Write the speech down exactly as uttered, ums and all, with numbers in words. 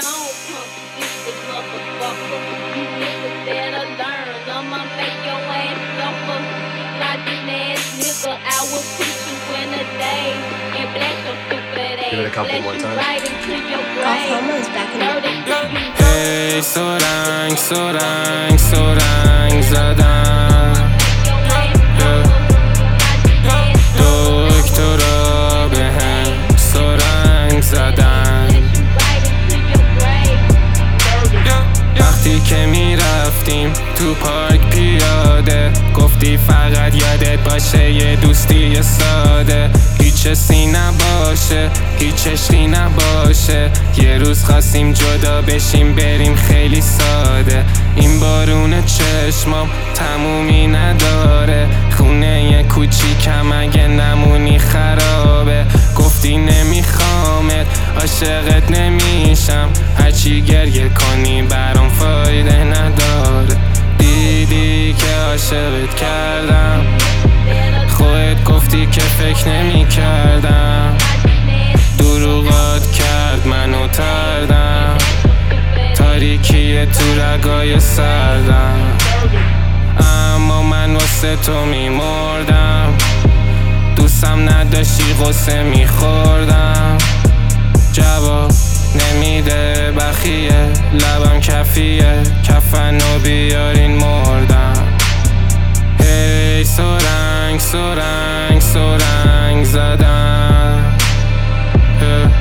don't come this motherfucker. You niggas better learn. I'ma make your ass suffer. Logic ass nigga, I will put you in a day and bless your stupid ass. Give it a couple more times. Right into your grave. Homo's back in the Hey, سرنگ سرنگ سرنگ زدن دکترا به هم سرنگ زدن وقتی که میرفتیم تو پارک پیاده گفتی فقط یادت باشه یه دوستی ساده هیچ حسی نباشه هیچ عشقی نباشه یه روز خواستیم جدا بشیم بریم خیلی ساده این بارون چشمام تمومی نداره خونه یه کوچیکم اگه نمونی خرابه گفتی نمیخوامت عاشقت نمیشم هرچی گریه کنی برام فایده نداره دیدی که عاشقت کردم خودت گفتی که فکر نمی کردم دروغات کرد منو تردم تاریکی تو رگای سردم اما من واسه تو می مردم دوستم نداشتی غصه می خوردم جواب نمیده بخیه لبم کفیه کفنو بیارین مردم هی سرنگ سرنگ سرنگ زدن